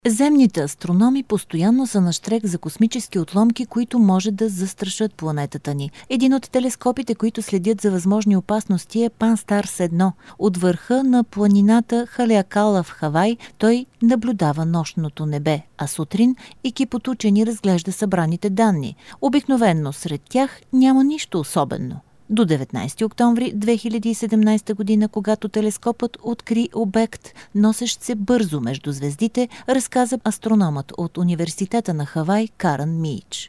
Земните астрономи постоянно са на щрек за космически отломки, които може да застрашат планетата ни. Един от телескопите, които следят за възможни опасности, е Pan-STARRS-1. От върха на планината Халеакала в Хавай той наблюдава нощното небе, а сутрин екип от учени разглежда събраните данни. Обикновенно сред тях няма нищо особено. До 19 октомври 2017 година, когато телескопът откри обект, носещ се бързо между звездите, разказа астрономът от Университета на Хавай Карен Мийч.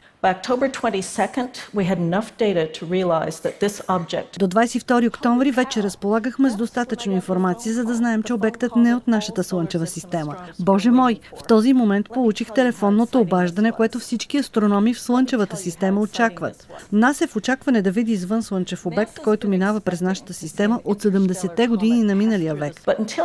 До 22 октомври вече разполагахме с достатъчно информация, за да знаем, че обектът не е от нашата Слънчева система. Боже мой, в този момент получих телефонното обаждане, което всички астрономи в Слънчевата система очакват. НАСА е в очакване да види извън слънчев обект, който минава през нашата система от 70-те години на миналия век.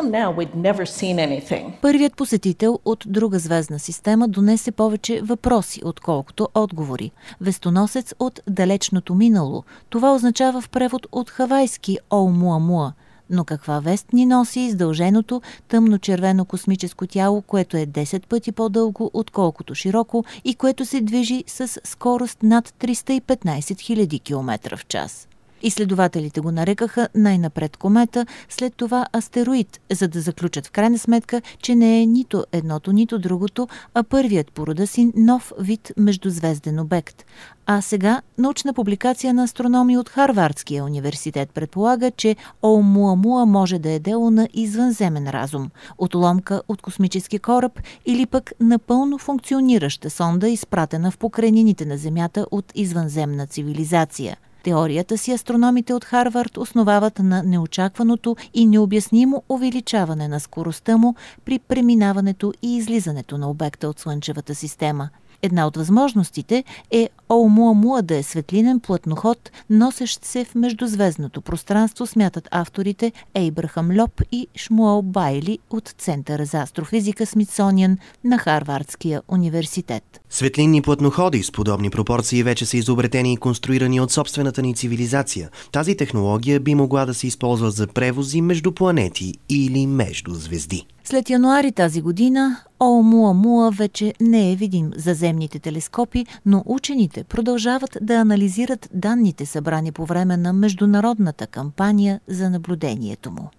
Първият посетител от друга звездна система донесе повече въпроси, отколкото отговори. Вестоносец от далечното минало. Това означава в превод от хавайски Оумуамуа. Но каква вест ни носи издълженото тъмно-червено космическо тяло, което е 10 пъти по-дълго, отколкото широко и което се движи с скорост над 315 000 км в час? Изследователите го нарекаха най-напред комета, след това астероид, за да заключат в крайна сметка, че не е нито едното, нито другото, а първият по рода си нов вид междузвезден обект. А сега научна публикация на астрономи от Харвардския университет предполага, че Оумуамуа може да е дело на извънземен разум, отломка от космически кораб или пък напълно функционираща сонда, изпратена в покрайнините на Земята от извънземна цивилизация. Теорията си астрономите от Харвард основават на неочакваното и необяснимо увеличаване на скоростта му при преминаването и излизането на обекта от Слънчевата система. Една от възможностите е Оумуамуа да е светлинен плътноход, носещ се в междузвездното пространство, смятат авторите Ейбрахам Льоп и Шмуел Байли от Центъра за астрофизика Смитсониан на Харвардския университет. Светлинни плътноходи с подобни пропорции вече са изобретени и конструирани от собствената ни цивилизация. Тази технология би могла да се използва за превози между планети или между звезди. След януари тази година Оумуамуа вече не е видим за земните телескопи, но учените продължават да анализират данните, събрани по време на международната кампания за наблюдението му.